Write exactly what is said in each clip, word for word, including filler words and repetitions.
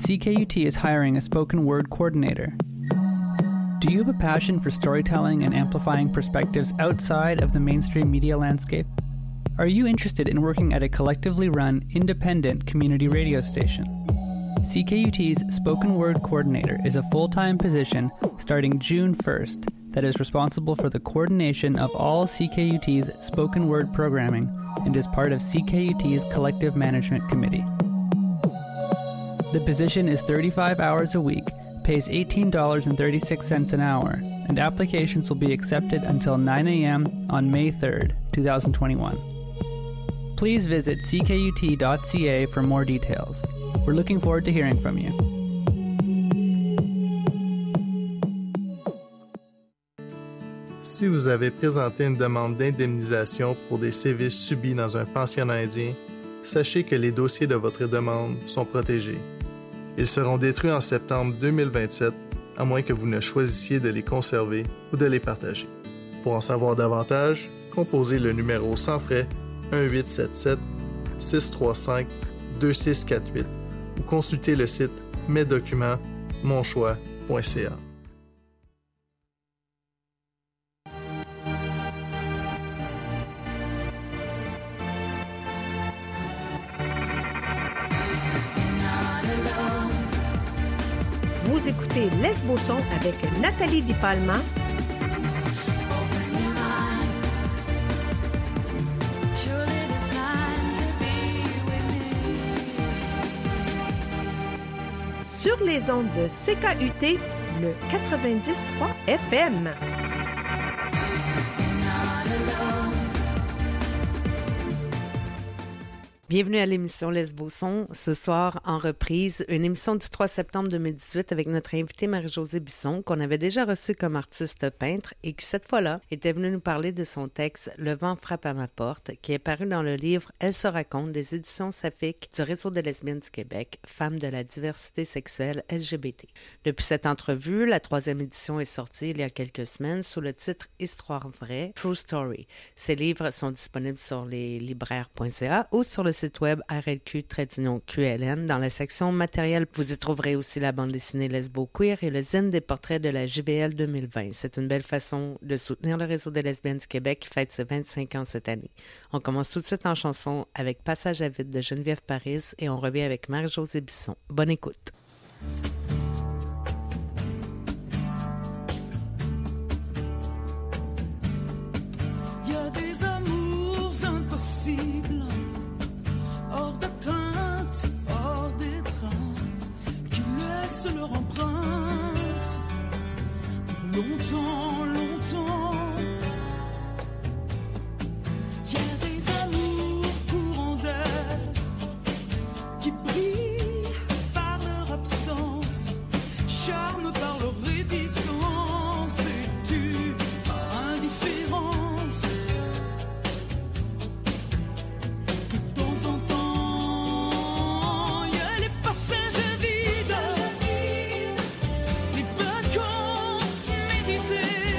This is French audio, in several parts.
C K U T is hiring a spoken word coordinator. Do you have a passion for storytelling and amplifying perspectives outside of the mainstream media landscape? Are you interested in working at a collectively run, independent community radio station? C K U T's Spoken Word Coordinator is a full-time position starting June first that is responsible for the coordination of all C K U T's spoken word programming and is part of C K U T's Collective Management Committee. The position is thirty-five hours a week, pays eighteen dollars and thirty-six cents an hour, and applications will be accepted until nine a.m. on May third, twenty twenty-one. Please visit c k u t dot c a for more details. We're looking forward to hearing from you. Si vous avez présenté une demande d'indemnisation pour des sévices subis dans un pensionnat indien, sachez que les dossiers de votre demande sont protégés. Ils seront détruits en septembre deux mille vingt-sept, à moins que vous ne choisissiez de les conserver ou de les partager. Pour en savoir davantage, composez le numéro sans frais un huit sept sept, six trois cinq, deux six quatre huit ou consultez le site mes documents mon choix point c a. Vous écoutez Lesbo-son avec Nathalie Di Palma. Sur les ondes de C K U T, le quatre-vingt-dix point trois F M. Bienvenue à l'émission Lesbo-son. Ce soir, en reprise, une émission du trois septembre deux mille dix-huit avec notre invitée Marie-Josée Bisson, qu'on avait déjà reçue comme artiste peintre et qui, cette fois-là, était venue nous parler de son texte « Le vent frappe à ma porte », qui est paru dans le livre « Elle se raconte » des éditions Safik du Réseau des lesbiennes du Québec, femmes de la diversité sexuelle L G B T. Depuis cette entrevue, la troisième édition est sortie il y a quelques semaines sous le titre « Histoire vraie, True Story ». Ces livres sont disponibles sur les libraires point c a ou sur le site web R L Q Q L N dans la section matériel. Vous y trouverez aussi la bande dessinée Lesbo Queer et le zine des portraits de la J B L deux mille vingt. C'est une belle façon de soutenir le Réseau des lesbiennes du Québec qui fête ses vingt-cinq ans cette année. On commence tout de suite en chanson avec Passage à vide de Geneviève Paris et on revient avec Marie-Josée Bisson. Bonne écoute. Il y a des amours impossibles, hors d'atteinte, hors d'étreinte, qui laissent leur empreinte pour longtemps, longtemps. Il y a des amours courants d'air qui brillent par leur absence, charment par leur réticence et tuent par indifférence. De temps en temps, il y a les passages vides, les vacances méritées.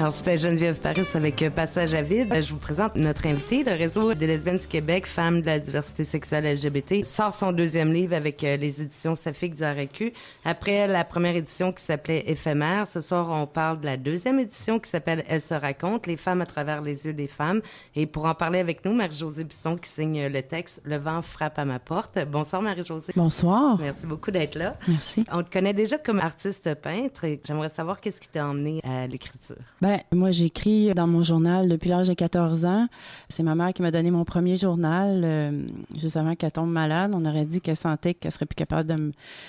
Alors, c'était Geneviève Paris avec Passage à vide. Je vous présente notre invité. Le Réseau des lesbiennes du Québec, Femmes de la diversité sexuelle L G B T, sort son deuxième livre avec les éditions Saffique du R A Q. Après la première édition qui s'appelait Éphémère, ce soir, on parle de la deuxième édition qui s'appelle Elle se raconte, les femmes à travers les yeux des femmes. Et pour en parler avec nous, Marie-Josée Bisson qui signe le texte « Le vent frappe à ma porte ». Bonsoir, Marie-Josée. Bonsoir. Merci beaucoup d'être là. Merci. On te connaît déjà comme artiste peintre et j'aimerais savoir qu'est-ce qui t'a emmené à l'écriture. Ben, moi, j'écris dans mon journal depuis l'âge de quatorze ans. C'est ma mère qui m'a donné mon premier journal. Euh, juste avant qu'elle tombe malade, on aurait dit qu'elle sentait qu'elle serait plus capable de me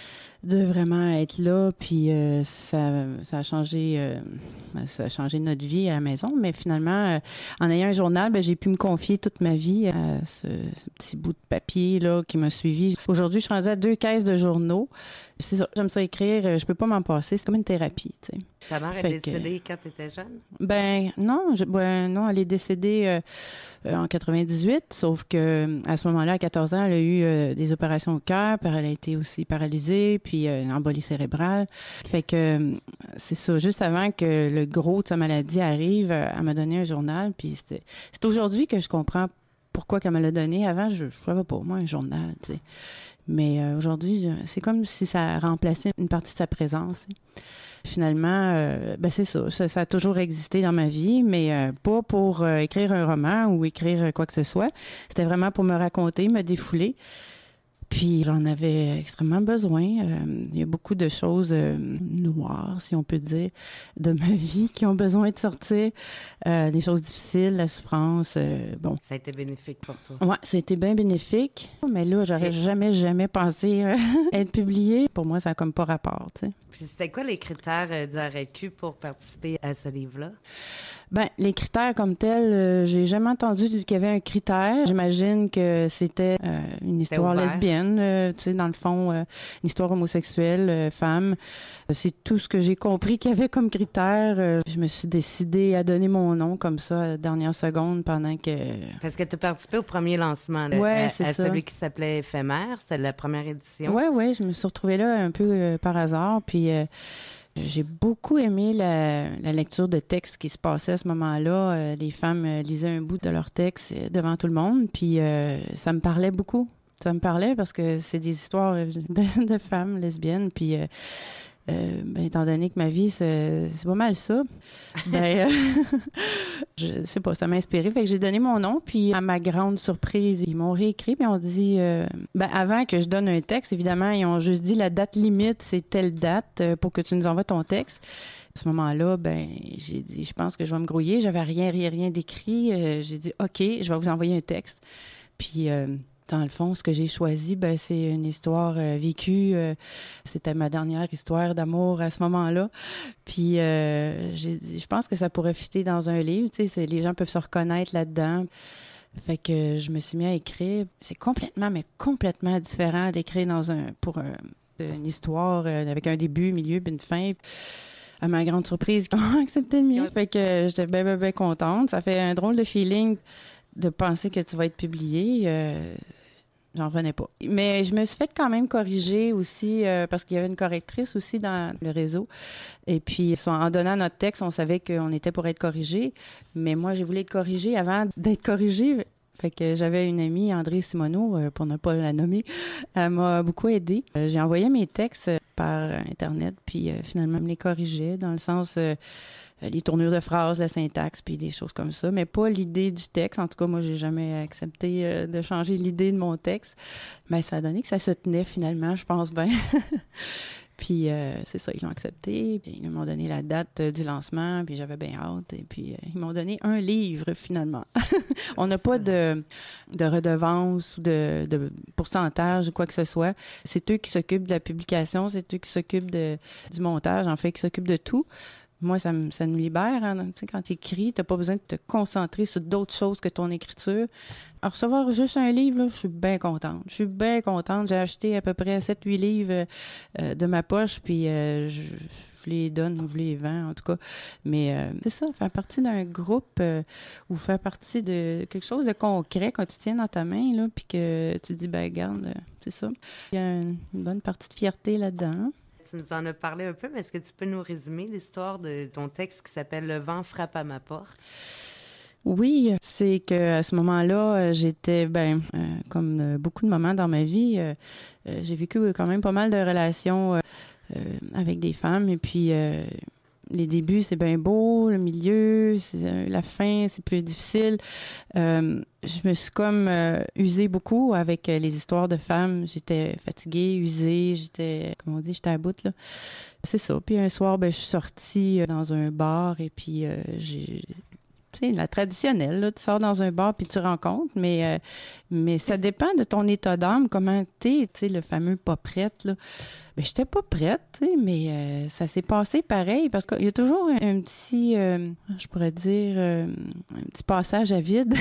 de vraiment être là, puis euh, ça, ça a changé euh, ça a changé notre vie à la maison, mais finalement, euh, en ayant un journal, ben, j'ai pu me confier toute ma vie à ce, ce petit bout de papier là qui m'a suivi. Aujourd'hui, je suis rendue à deux caisses de journaux. C'est ça, j'aime ça écrire, je peux pas m'en passer, c'est comme une thérapie, tu sais. Ta mère Fait est décédée que... quand tu étais jeune? Ben non, je, ben, non, elle est décédée euh, euh, en quatre-vingt-dix-huit, sauf que à ce moment-là, à quatorze ans, elle a eu euh, des opérations au cœur, puis elle a été aussi paralysée, puis euh, une embolie cérébrale. Fait que euh, c'est ça, juste avant que le gros de sa maladie arrive, euh, elle m'a donné un journal, puis c'était, c'est aujourd'hui que je comprends pourquoi qu'elle me l'a donné. Avant, je ne savais pas, moi, un journal, tu sais. Mais euh, aujourd'hui, c'est comme si ça remplaçait une partie de sa présence. Finalement, euh, ben c'est ça, ça. Ça a toujours existé dans ma vie, mais euh, pas pour euh, écrire un roman ou écrire quoi que ce soit. C'était vraiment pour me raconter, me défouler. Puis j'en avais extrêmement besoin. Euh, il y a beaucoup de choses euh, noires, si on peut dire, de ma vie qui ont besoin de sortir. Euh, des choses difficiles, la souffrance, euh, bon. Ça a été bénéfique pour toi. Ouais, ça a été bien bénéfique. Mais là, j'aurais jamais, jamais pensé euh, être publiée. Pour moi, ça n'a comme pas rapport, tu sais. Puis c'était quoi les critères euh, du R A Q pour participer à ce livre-là? Ben, les critères comme tels, euh, j'ai jamais entendu qu'il y avait un critère. J'imagine que c'était euh, une histoire lesbienne, euh, tu sais, dans le fond, euh, une histoire homosexuelle, euh, femme. C'est tout ce que j'ai compris qu'il y avait comme critère. Euh, je me suis décidée à donner mon nom comme ça à la dernière seconde pendant que... Parce que tu as participé au premier lancement, là, ouais, à, c'est à ça. Celui qui s'appelait Éphémère. C'était la première édition. Oui, oui, je me suis retrouvée là un peu euh, par hasard, puis... Euh, J'ai beaucoup aimé la, la lecture de textes qui se passait à ce moment-là. Euh, les femmes euh, lisaient un bout de leur texte euh, devant tout le monde, puis euh, ça me parlait beaucoup. Ça me parlait parce que c'est des histoires de, de femmes lesbiennes, puis euh, euh, ben, étant donné que ma vie, c'est, c'est pas mal ça, ben, euh, je sais pas, ça m'a inspiré. Fait que j'ai donné mon nom, puis à ma grande surprise, ils m'ont réécrit, puis on dit, euh, ben, avant que je donne un texte, évidemment, ils ont juste dit la date limite, c'est telle date euh, pour que tu nous envoies ton texte. À ce moment-là, ben, j'ai dit, je pense que je vais me grouiller. J'avais rien, rien, rien d'écrit. Euh, j'ai dit, OK, je vais vous envoyer un texte. Puis, euh, dans le fond, ce que j'ai choisi, ben, c'est une histoire euh, vécue. Euh, c'était ma dernière histoire d'amour à ce moment-là. Puis, euh, j'ai dit, je pense que ça pourrait fitter dans un livre. Tu sais, c'est, les gens peuvent se reconnaître là-dedans. Fait que je me suis mis à écrire. C'est complètement, mais complètement différent d'écrire dans un pour un, une histoire euh, avec un début, milieu, puis une fin. À ma grande surprise, ils ont accepté le mien. Fait que j'étais bien, bien, bien contente. Ça fait un drôle de feeling de penser que tu vas être publié. Euh, j'en revenais pas. Mais je me suis fait quand même corriger aussi euh, parce qu'il y avait une correctrice aussi dans le réseau. Et puis, en donnant notre texte, on savait qu'on était pour être corrigé. Mais moi, j'ai voulu être corrigée avant d'être corrigée. Fait que j'avais une amie, André Simoneau, euh, pour ne pas la nommer. Elle m'a beaucoup aidée. Euh, j'ai envoyé mes textes par Internet, puis euh, finalement, elle me les corrigeait dans le sens... Euh, les tournures de phrases, la syntaxe, puis des choses comme ça, mais pas l'idée du texte. En tout cas, moi, j'ai jamais accepté euh, de changer l'idée de mon texte. Mais ça a donné que ça se tenait finalement, je pense bien. Puis euh, c'est ça, ils l'ont accepté. Puis ils m'ont donné la date euh, du lancement, puis j'avais bien hâte. Et puis euh, ils m'ont donné un livre finalement. On n'a pas de, de redevance ou de, de pourcentage ou quoi que ce soit. C'est eux qui s'occupent de la publication, c'est eux qui s'occupent de, du montage, en fait, qui s'occupent de tout. Moi, ça, me, ça nous libère. Hein? Tu sais, quand tu écris, tu n'as pas besoin de te concentrer sur d'autres choses que ton écriture. À recevoir juste un livre, là, je suis bien contente. Je suis bien contente. J'ai acheté à peu près sept huit livres euh, de ma poche, puis euh, je, je les donne ou je les vends, en tout cas. Mais euh, c'est ça, faire partie d'un groupe euh, ou faire partie de quelque chose de concret quand tu tiens dans ta main, là, puis que tu dis, ben regarde, c'est ça. Il y a une, une bonne partie de fierté là-dedans. Tu nous en as parlé un peu, mais est-ce que tu peux nous résumer l'histoire de ton texte qui s'appelle « Le vent frappe à ma porte ». Oui, c'est qu'à ce moment-là, j'étais, ben, euh, comme euh, beaucoup de moments dans ma vie, euh, euh, j'ai vécu quand même pas mal de relations euh, euh, avec des femmes. Et puis, euh, les débuts, c'est bien beau, le milieu, c'est, euh, la fin, c'est plus difficile. Euh, je me suis comme euh, usée beaucoup avec euh, les histoires de femmes. J'étais fatiguée, usée, j'étais, comme on dit, j'étais à bout, là. C'est ça. Puis un soir, ben, je suis sortie dans un bar et puis euh, j'ai... Tu sais, la traditionnelle, là, tu sors dans un bar puis tu rencontres, mais, euh, mais ça dépend de ton état d'âme, comment t'es, tu sais, le fameux pas prête, là. Ben, j'étais pas prête, tu sais, mais euh, ça s'est passé pareil, parce qu'il y a toujours un, un petit, euh, je pourrais dire, euh, un petit passage à vide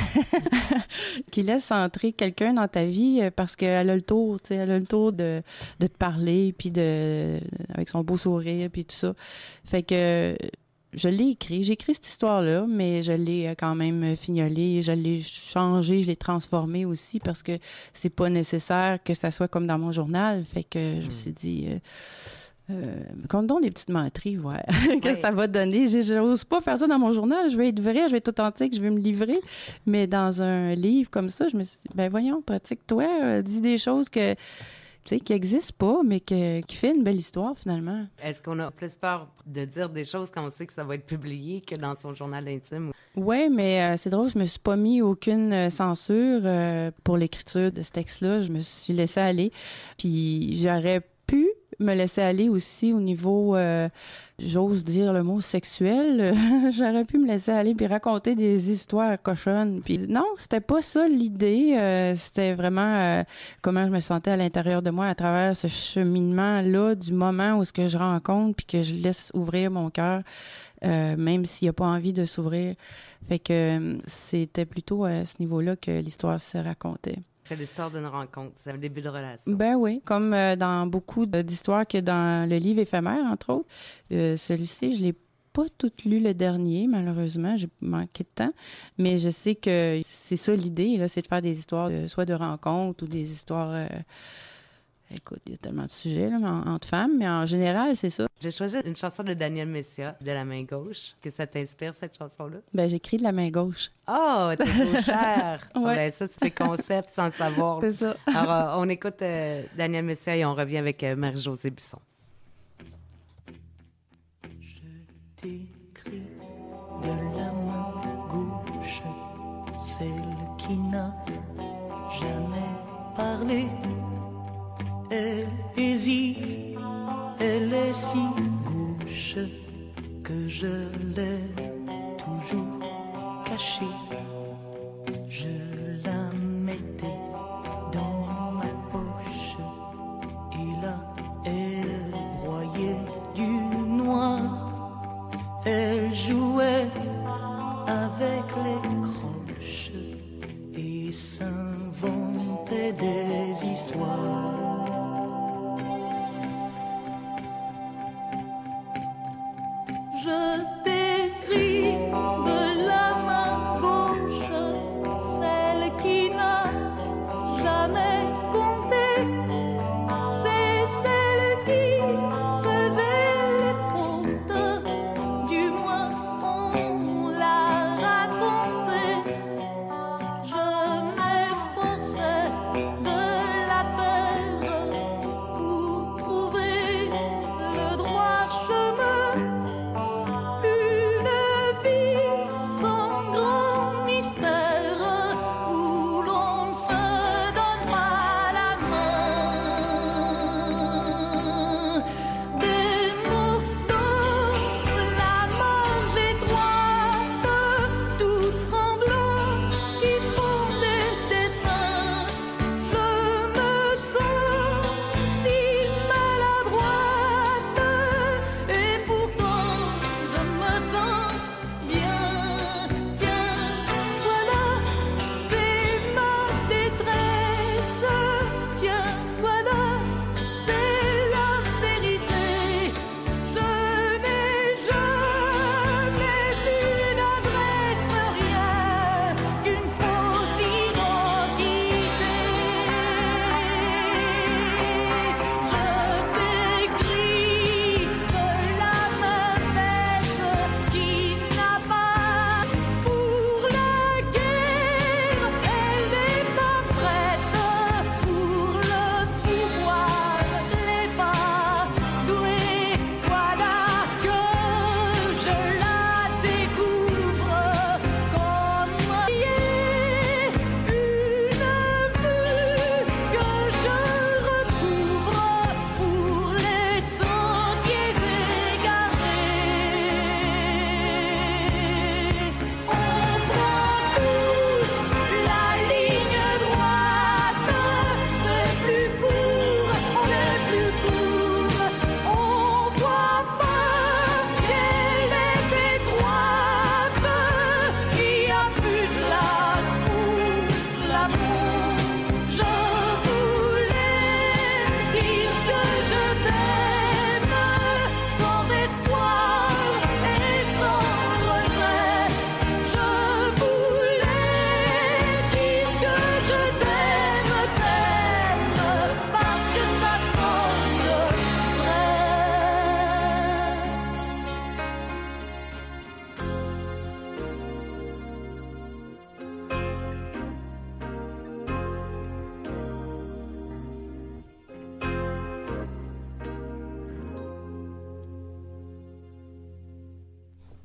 qui laisse entrer quelqu'un dans ta vie euh, parce qu'elle a le tour, tu sais, elle a le tour de, de te parler, puis de, avec son beau sourire, puis tout ça. Fait que... Je l'ai écrit. J'ai écrit cette histoire-là, mais je l'ai quand même fignolée, je l'ai changée, je l'ai transformée aussi parce que c'est pas nécessaire que ça soit comme dans mon journal. Fait que je me suis dit, euh, euh, compte donc des petites menteries, voir qu'est-ce que ça va donner. Je n'ose pas faire ça dans mon journal. Je vais être vrai, je vais être authentique, je vais me livrer. Mais dans un livre comme ça, je me suis dit, ben voyons, pratique-toi, euh, dis des choses que... tu sais, qui n'existe pas, mais que, qui fait une belle histoire, finalement. Est-ce qu'on a plus peur de dire des choses quand on sait que ça va être publié que dans son journal intime? Oui, mais euh, c'est drôle, je me suis pas mis aucune euh, censure euh, pour l'écriture de ce texte-là. Je me suis laissée aller. Puis j'aurais pu me laisser aller aussi au niveau, euh, j'ose dire le mot sexuel. J'aurais pu me laisser aller puis raconter des histoires cochonnes. Puis non, c'était pas ça l'idée. Euh, c'était vraiment euh, comment je me sentais à l'intérieur de moi à travers ce cheminement-là du moment où ce que je rencontre puis que je laisse ouvrir mon cœur, euh, même s'il n'y a pas envie de s'ouvrir. Fait que euh, c'était plutôt à ce niveau-là que l'histoire se racontait. C'est l'histoire d'une rencontre, c'est un début de relation. Ben oui, comme euh, dans beaucoup d'histoires que dans le livre éphémère, entre autres. Euh, celui-ci, je l'ai pas tout lu le dernier, malheureusement, j'ai manqué de temps, mais je sais que c'est ça l'idée, là, c'est de faire des histoires, de, soit de rencontres ou des histoires... Euh, écoute, il y a tellement de sujets là, en, entre femmes, mais en général, c'est ça. J'ai choisi une chanson de Daniel Messia, de La main gauche. Que ça t'inspire, cette chanson-là? Ben, j'écris de la main gauche. Oh, t'es gauchère! Ouais. Ben, ça, c'est concept sans le savoir. C'est ça. Alors, euh, on écoute euh, Daniel Messia et on revient avec euh, Marie-Josée Bisson. Je t'écris de la main gauche, celle qui n'a jamais parlé. Elle hésite, elle est si gauche que je l'ai toujours cachée. Je la mettais dans ma poche et là elle broyait du noir. Elle jouait avec les croches et s'inventait des histoires. Je t'écris de la main gauche, celle qui n'a jamais compté. C'est celle qui faisait les fautes, du moins on l'a raconté. Je m'efforçais de la taire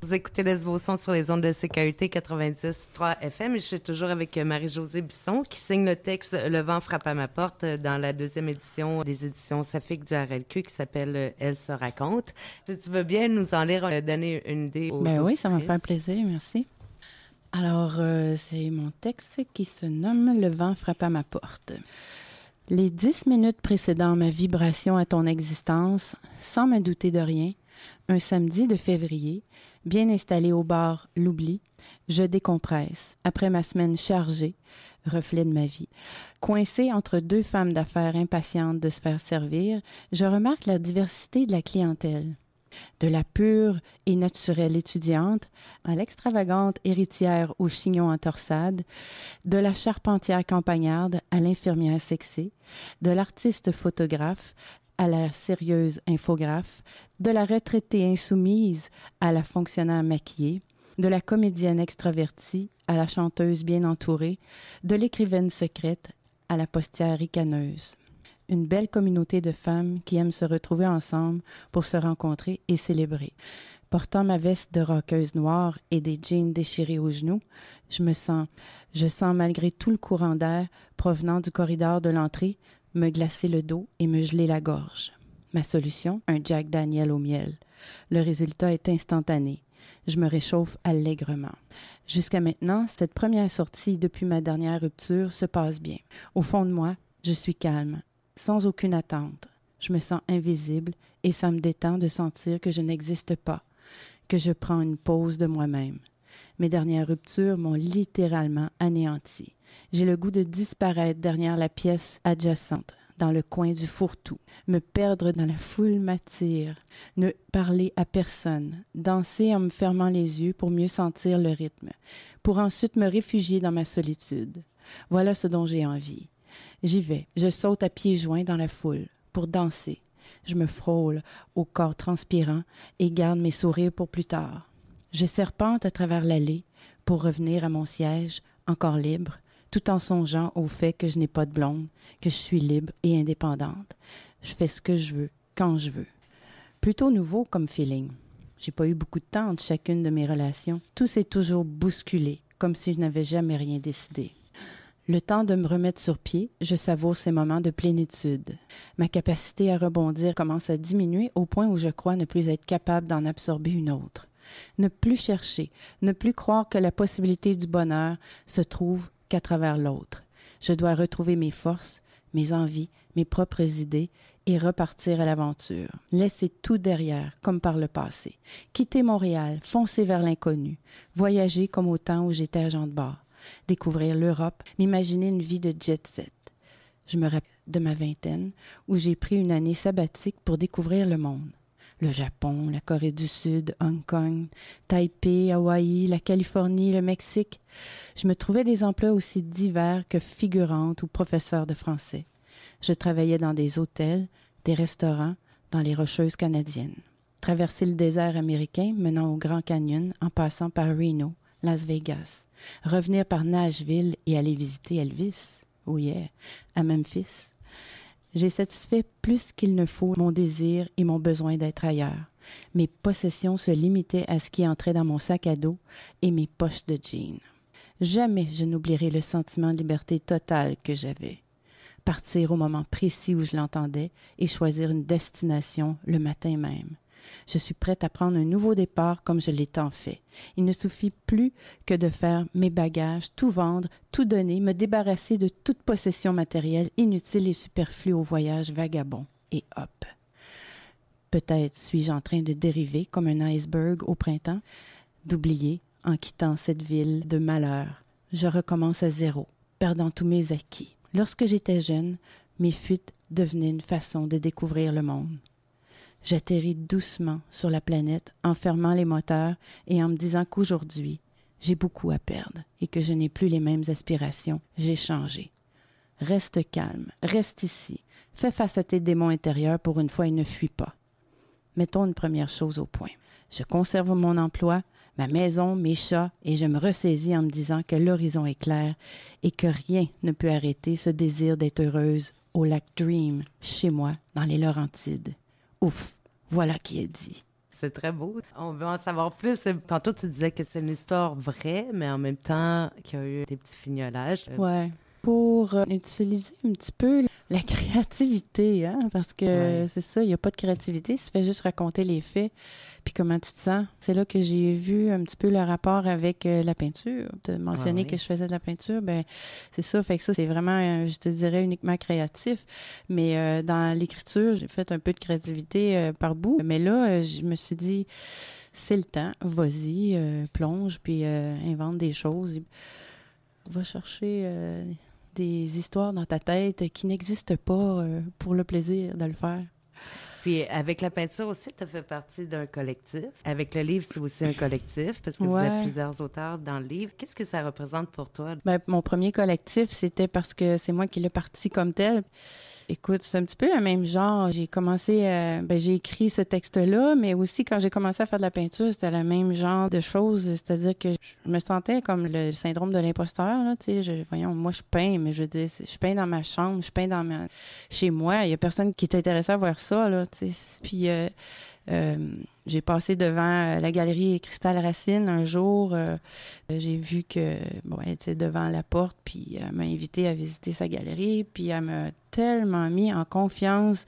Vous écoutez Lesbo-Son sur les ondes de C K U T quatre-vingt-dix virgule trois F M. Et je suis toujours avec Marie-Josée Bisson qui signe le texte « Le vent frappe à ma porte » dans la deuxième édition des éditions Saffic du R L Q qui s'appelle « Elle se raconte ». Si tu veux bien nous en lire, donner une idée aux Ben auditrices. oui, ça va me faire plaisir, merci. Alors, euh, c'est mon texte qui se nomme « Le vent frappe à ma porte ». Les dix minutes précédant ma vibration à ton existence, sans me douter de rien, un samedi de février, bien installé au bar L'Oubli, je décompresse, après ma semaine chargée, reflet de ma vie. Coincée entre deux femmes d'affaires impatientes de se faire servir, je remarque la diversité de la clientèle. De la pure et naturelle étudiante à l'extravagante héritière au chignon en torsade, de la charpentière campagnarde à l'infirmière sexée, de l'artiste photographe à la sérieuse infographe, de la retraitée insoumise à la fonctionnaire maquillée, de la comédienne extravertie à la chanteuse bien entourée, de l'écrivaine secrète à la postière ricaneuse. Une belle communauté de femmes qui aiment se retrouver ensemble pour se rencontrer et célébrer. Portant ma veste de rockeuse noire et des jeans déchirés aux genoux, je me sens, je sens malgré tout le courant d'air provenant du corridor de l'entrée, me glacer le dos et me geler la gorge. Ma solution, un Jack Daniel au miel. Le résultat est instantané. Je me réchauffe allègrement. Jusqu'à maintenant, cette première sortie depuis ma dernière rupture se passe bien. Au fond de moi, je suis calme, sans aucune attente. Je me sens invisible et ça me détend de sentir que je n'existe pas, que je prends une pause de moi-même. Mes dernières ruptures m'ont littéralement anéanti. J'ai le goût de disparaître derrière la pièce adjacente, dans le coin du fourre-tout. Me perdre dans la foule m'attire. Ne parler à personne. Danser en me fermant les yeux pour mieux sentir le rythme. Pour ensuite me réfugier dans ma solitude. Voilà ce dont j'ai envie. J'y vais. Je saute à pieds joints dans la foule pour danser. Je me frôle au corps transpirant et garde mes sourires pour plus tard. Je serpente à travers l'allée pour revenir à mon siège, encore libre, tout en songeant au fait que je n'ai pas de blonde, que je suis libre et indépendante. Je fais ce que je veux, quand je veux. Plutôt nouveau comme feeling. J'ai pas eu beaucoup de temps entre chacune de mes relations. Tout s'est toujours bousculé, comme si je n'avais jamais rien décidé. Le temps de me remettre sur pied, je savoure ces moments de plénitude. Ma capacité à rebondir commence à diminuer au point où je crois ne plus être capable d'en absorber une autre. Ne plus chercher, ne plus croire que la possibilité du bonheur se trouve qu'à travers l'autre. Je dois retrouver mes forces, mes envies, mes propres idées et repartir à l'aventure. Laisser tout derrière, comme par le passé. Quitter Montréal, foncer vers l'inconnu. Voyager comme au temps où j'étais agent de bar. Découvrir l'Europe, m'imaginer une vie de jet-set. Je me rappelle de ma vingtaine, où j'ai pris une année sabbatique pour découvrir le monde. Le Japon, la Corée du Sud, Hong Kong, Taipei, Hawaï, la Californie, le Mexique. Je me trouvais des emplois aussi divers que figurante ou professeur de français. Je travaillais dans des hôtels, des restaurants, dans les Rocheuses canadiennes. Traverser le désert américain menant au Grand Canyon en passant par Reno, Las Vegas. Revenir par Nashville et aller visiter Elvis, oh yeah, à Memphis. J'ai satisfait plus qu'il ne faut mon désir et mon besoin d'être ailleurs. Mes possessions se limitaient à ce qui entrait dans mon sac à dos et mes poches de jeans. Jamais je n'oublierai le sentiment de liberté totale que j'avais. Partir au moment précis où je l'entendais et choisir une destination le matin même. Je suis prête à prendre un nouveau départ comme je l'ai tant fait. Il ne suffit plus que de faire mes bagages, tout vendre, tout donner, me débarrasser de toute possession matérielle inutile et superflue au voyage vagabond. Et hop! Peut-être suis-je en train de dériver comme un iceberg au printemps, d'oublier, en quittant cette ville de malheur. Je recommence à zéro, perdant tous mes acquis. Lorsque j'étais jeune, mes fuites devenaient une façon de découvrir le monde. J'atterris doucement sur la planète en fermant les moteurs et en me disant qu'aujourd'hui, j'ai beaucoup à perdre et que je n'ai plus les mêmes aspirations. J'ai changé. Reste calme, reste ici. Fais face à tes démons intérieurs pour une fois et ne fuis pas. Mettons une première chose au point. Je conserve mon emploi, ma maison, mes chats et je me ressaisis en me disant que l'horizon est clair et que rien ne peut arrêter ce désir d'être heureuse au lac Dream, chez moi, dans les Laurentides. Ouf, voilà qui est dit. C'est très beau. On veut en savoir plus. Tantôt, tu disais que c'est une histoire vraie, mais en même temps, qu'il y a eu des petits fignolages. Ouais. Pour euh, utiliser un petit peu la créativité, hein, parce que ouais. c'est ça, il n'y a pas de créativité, ça fait juste raconter les faits, puis comment tu te sens. C'est là que j'ai vu un petit peu le rapport avec euh, la peinture. Tu as mentionné ah, oui. que je faisais de la peinture, ben c'est ça, fait que ça, c'est vraiment, euh, je te dirais, uniquement créatif, mais euh, dans l'écriture, j'ai fait un peu de créativité euh, par bout, mais là, euh, je me suis dit, c'est le temps, vas-y, euh, plonge, puis euh, invente des choses, va chercher... Euh, des histoires dans ta tête qui n'existent pas euh, pour le plaisir de le faire. Puis avec la peinture aussi, tu as fait partie d'un collectif. Avec le livre, c'est aussi un collectif parce que ouais. vous êtes plusieurs auteurs dans le livre. Qu'est-ce que ça représente pour toi? Ben, mon premier collectif, c'était parce que c'est moi qui l'ai parti comme tel. Écoute, c'est un petit peu le même genre. J'ai commencé, à, ben j'ai écrit ce texte-là, mais aussi quand j'ai commencé à faire de la peinture, c'était le même genre de choses. C'est-à-dire que je me sentais comme le syndrome de l'imposteur. Là, tu sais, je, voyons, moi je peins, mais je dis, je peins dans ma chambre, je peins dans ma, chez moi. Il y a personne qui est intéressé à voir ça, là. Tu sais, puis euh, euh, j'ai passé devant la galerie Cristal Racine un jour. Euh, j'ai vu que, bon, elle était devant la porte, puis elle m'a invité à visiter sa galerie, puis elle m'a tellement mis en confiance.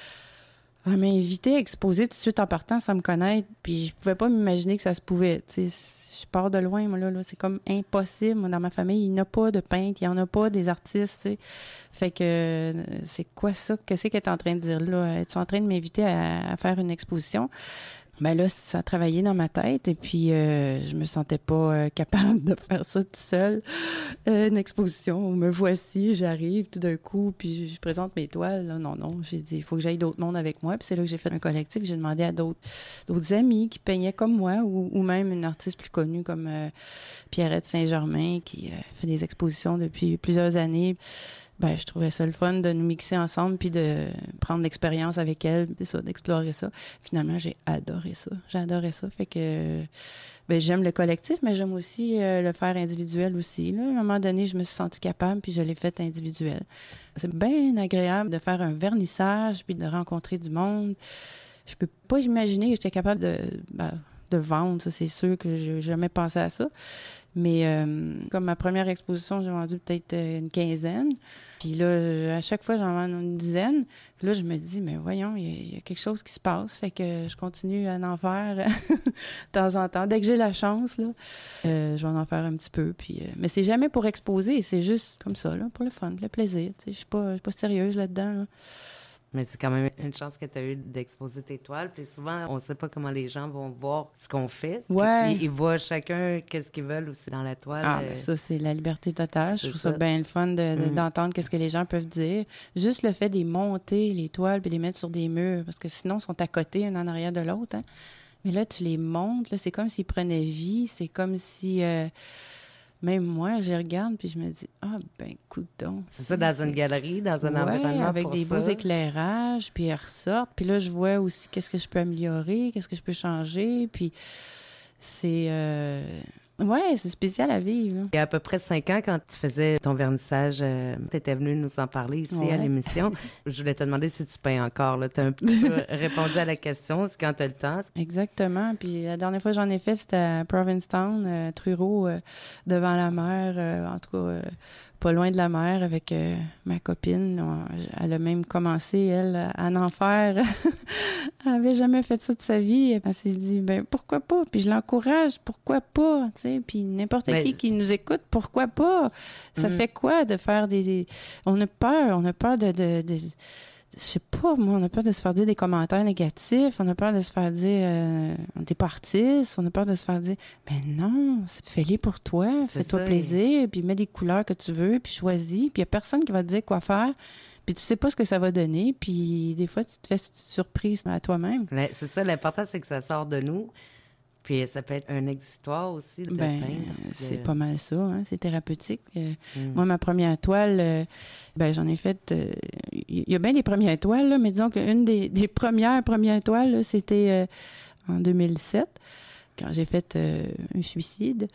Elle m'a invité à exposer tout de suite en partant sans me connaître, puis je pouvais pas m'imaginer que ça se pouvait. Tu sais, je pars de loin, moi, là, là, c'est comme impossible. Moi, dans ma famille, il n'y en a pas de peintres, il n'y en a pas des artistes, tu sais. Fait que c'est quoi ça? Qu'est-ce qu'elle est en train de dire là? Es-tu en train de m'inviter à, à faire une exposition? Ben là, ça a travaillé dans ma tête et puis euh, je me sentais pas euh, capable de faire ça tout seul. Euh, une exposition où me voici, j'arrive tout d'un coup, puis je, je présente mes toiles. Là, non, non, j'ai dit, il faut que j'aille d'autres mondes avec moi. Puis c'est là que j'ai fait un collectif. J'ai demandé à d'autres, d'autres amis qui peignaient comme moi ou, ou même une artiste plus connue comme euh, Pierrette Saint-Germain qui euh, fait des expositions depuis plusieurs années. Ben, je trouvais ça le fun de nous mixer ensemble puis de prendre l'expérience avec elle, c'est ça, d'explorer ça. Finalement, j'ai adoré ça. J'ai adoré ça. Fait que ben, j'aime le collectif, mais j'aime aussi euh, le faire individuel aussi. Là. À un moment donné, je me suis sentie capable puis je l'ai fait individuel. C'est bien agréable de faire un vernissage puis de rencontrer du monde. Je peux pas imaginer que j'étais capable de, ben, de vendre, ça, c'est sûr que j'ai jamais pensé à ça. Mais euh, comme ma première exposition, j'ai vendu peut-être une quinzaine. Puis là, à chaque fois, j'en vends une dizaine. Puis là, je me dis, mais voyons, il y, y a quelque chose qui se passe. Fait que je continue à en faire de temps en temps. Dès que j'ai la chance, là, euh, je vais en faire un petit peu. Puis, euh, mais c'est jamais pour exposer, c'est juste comme ça, là, pour le fun, pour le plaisir. Je suis pas, je suis pas sérieuse là-dedans. Là. Mais c'est quand même une chance que tu as eu d'exposer tes toiles. Puis souvent, on ne sait pas comment les gens vont voir ce qu'on fait. Ouais. Ils, ils voient chacun qu'est-ce qu'ils veulent aussi dans la toile. Ah, euh... ça, c'est la liberté totale. Je trouve ça, ça bien le fun de, de, mm. d'entendre qu'est-ce que les gens peuvent dire. Juste le fait de monter les toiles puis les mettre sur des murs, parce que sinon, ils sont à côté, un en arrière de l'autre. Hein. Mais là, tu les montes. Là, c'est comme s'ils prenaient vie. C'est comme si... Euh, Même moi, je les regarde puis je me dis, ah ben, coudonc. C'est ça, dans une galerie, dans un ouais, environnement avec pour des ça. beaux éclairages, puis elles ressortent. Puis là, je vois aussi qu'est-ce que je peux améliorer, qu'est-ce que je peux changer. Puis c'est... Euh... Ouais, c'est spécial à vivre. Là. Il y a à peu près cinq ans, quand tu faisais ton vernissage, euh, tu étais venu nous en parler ici ouais. à l'émission. Je voulais te demander si tu peins encore. Tu as un petit peu répondu à la question, c'est quand tu as le temps. Exactement. Puis la dernière fois que j'en ai fait, c'était à Provincetown, euh, Truro, euh, devant la mer, euh, en tout cas... Euh, pas loin de la mer avec euh, ma copine. Elle a même commencé, elle, à en faire. Elle avait jamais fait ça de sa vie. Elle s'est dit, ben pourquoi pas? Puis je l'encourage, pourquoi pas? Tu sais, puis n'importe Mais... qui qui nous écoute, pourquoi pas? Ça mm. fait quoi de faire des, des... On a peur, on a peur de... de, de... Je sais pas, moi, on a peur de se faire dire des commentaires négatifs, on a peur de se faire dire euh, t'es pas artiste, on a peur de se faire dire mais non, fais-les pour toi, c'est fais-toi ça, plaisir, et... puis mets des couleurs que tu veux, puis choisis, puis il y a personne qui va te dire quoi faire, puis tu sais pas ce que ça va donner, puis des fois, tu te fais surprise à toi-même. Mais c'est ça, l'important, c'est que ça sort de nous. Puis ça peut être un exutoire aussi de ben, peindre. C'est de... pas mal ça, hein? C'est thérapeutique. Euh, mm. Moi, ma première toile, euh, ben j'en ai fait... Il euh, y a bien des premières toiles, là, mais disons qu'une des, des premières premières toiles, là, c'était euh, en deux mille sept, quand j'ai fait euh, un suicide.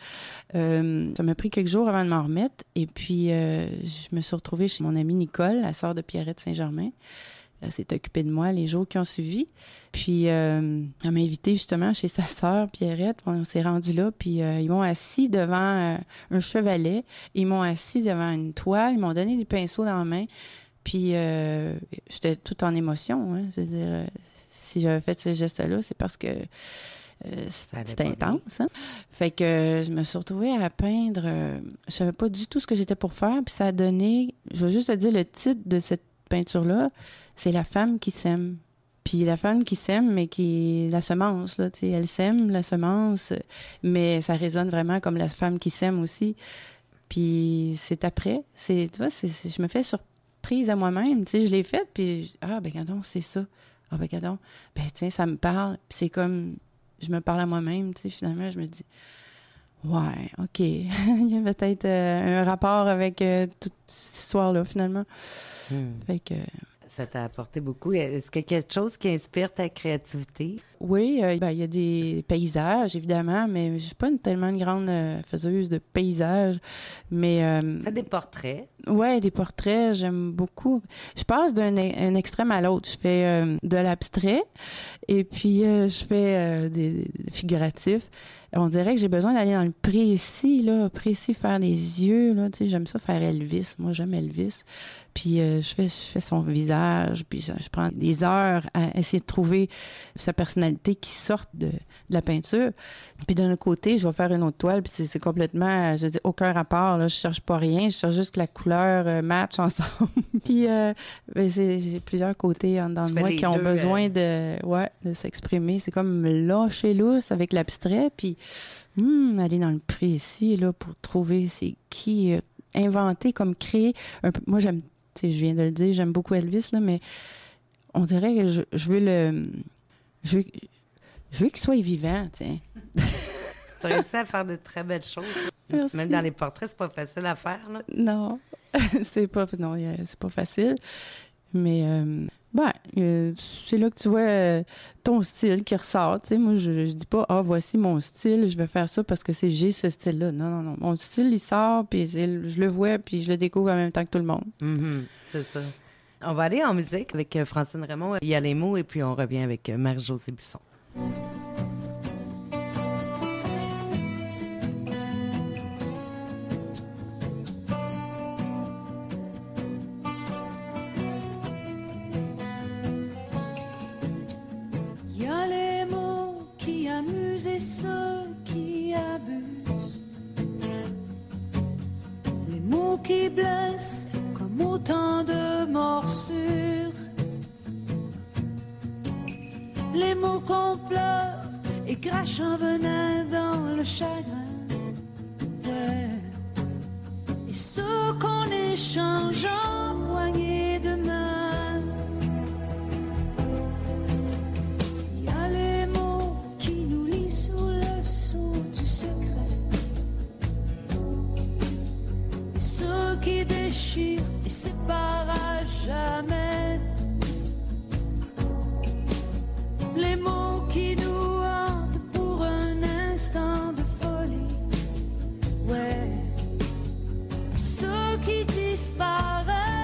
Euh, ça m'a pris quelques jours avant de m'en remettre. Et puis, euh, je me suis retrouvée chez mon amie Nicole, la sœur de Pierrette Saint-Germain. Elle s'est occupée de moi les jours qui ont suivi. Puis, euh, elle m'a invitée justement chez sa sœur, Pierrette. On s'est rendus là, puis euh, ils m'ont assis devant euh, un chevalet. Ils m'ont assis devant une toile. Ils m'ont donné des pinceaux dans la main. Puis, euh, j'étais toute en émotion. Hein. Je veux dire, euh, si j'avais fait ce geste-là, c'est parce que euh, c'était intense. Hein? Fait que euh, je me suis retrouvée à peindre. Euh, je savais pas du tout ce que j'étais pour faire. Puis ça a donné, je vais juste te dire le titre de cette peinture-là, c'est La femme qui sème. Puis la femme qui sème, mais qui la semence, là, tu sais, elle sème la semence, mais ça résonne vraiment comme la femme qui sème aussi. Puis c'est après, c'est, tu vois, c'est, c'est, je me fais surprise à moi-même, tu sais, je l'ai faite, puis ah, ben, gadon, c'est ça. Ah, ben, gadon, ben, tiens, ça me parle, puis c'est comme, je me parle à moi-même, tu sais, finalement, je me dis, ouais, OK, il y a peut-être euh, un rapport avec euh, toute cette histoire-là, finalement. Hmm. Fait que... Ça t'a apporté beaucoup. Est-ce qu'il y a quelque chose qui inspire ta créativité? Oui, euh, ben, il y a des paysages, évidemment, mais je ne suis pas une, tellement une grande euh, faiseuse de paysages. Mais, euh, c'est des portraits? Oui, des portraits, j'aime beaucoup. Je passe d'un un extrême à l'autre. Je fais euh, de l'abstrait et puis euh, je fais euh, des, des figuratifs. On dirait que j'ai besoin d'aller dans le précis, là, précis, faire des yeux, là, tu sais, j'aime ça faire Elvis. Moi, j'aime Elvis. Puis euh, je fais je fais son visage, puis je, je prends des heures à essayer de trouver sa personnalité qui sorte de, de la peinture. Puis d'un autre côté, je vais faire une autre toile, puis c'est, c'est complètement, je dis aucun rapport, là, je cherche pas rien, je cherche juste que la couleur euh, match ensemble. Puis euh, ben c'est, j'ai plusieurs côtés en dedans de moi qui ont deux, besoin euh... de, ouais, de s'exprimer. C'est comme lâcher lousse avec l'abstrait, puis hum, aller dans le précis là pour trouver c'est qui, euh, inventer, comme créer un peu. Moi, j'aime, tu sais, je viens de le dire, j'aime beaucoup Elvis, là, mais on dirait que je, je veux le... Je veux, je veux qu'il soit vivant, tiens. Tu as réussi à faire de très belles choses. Merci. Même dans les portraits, c'est pas facile à faire, là. Non, c'est pas, non, c'est pas facile. Mais, euh, ben, euh, c'est là que tu vois euh, ton style qui ressort. Tu sais, moi, je, je dis pas, ah, voici mon style, je vais faire ça parce que c'est j'ai ce style-là. Non, non, non. Mon style, il sort, puis je le vois, puis je le découvre en même temps que tout le monde. Mm-hmm, c'est ça. On va aller en musique avec Francine Raymond. Il y a les mots, et puis on revient avec Marie-Josée Bisson. Et ceux qui abusent, les mots qui blessent comme autant de morsures, les mots qu'on pleure et crachent un venin dans le chagrin, ouais. Et ceux qu'on échange en poignées de main. Qui déchire et sépare à jamais. Les mots qui nous hantent pour un instant de folie. Ouais, ceux qui disparaissent.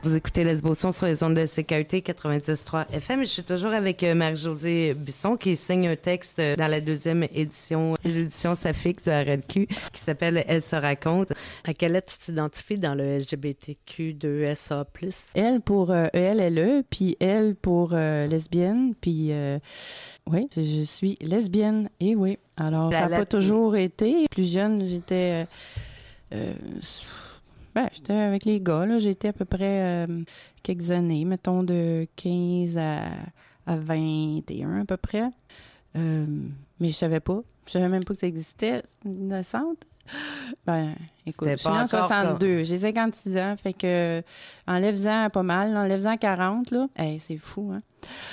Vous écoutez Lesbo-son sur les ondes de C K U T quatre-vingt-dix virgule trois F M. Je suis toujours avec Marie-Josée Bisson qui signe un texte dans la deuxième édition des éditions Safik du R L Q qui s'appelle « Elle se raconte ». À quelle lettre tu t'identifies dans le L G B T Q deux S A plus? Elle pour euh, E L L E, puis elle pour euh, lesbienne, puis euh, oui, je suis lesbienne, et oui. Alors, la ça n'a pas toujours été. Plus jeune, j'étais... Euh, euh, Ben, j'étais avec les gars, là. J'ai été à peu près euh, quelques années, mettons de quinze à, à vingt et un à peu près. Euh, mais je savais pas. Je savais même pas que ça existait. C'est une innocente. Ben, écoute, je suis en soixante-deux. Comme... J'ai cinquante-six ans, fait que enlève-en pas mal. Enlève-en quarante, là. Hey, c'est fou, hein?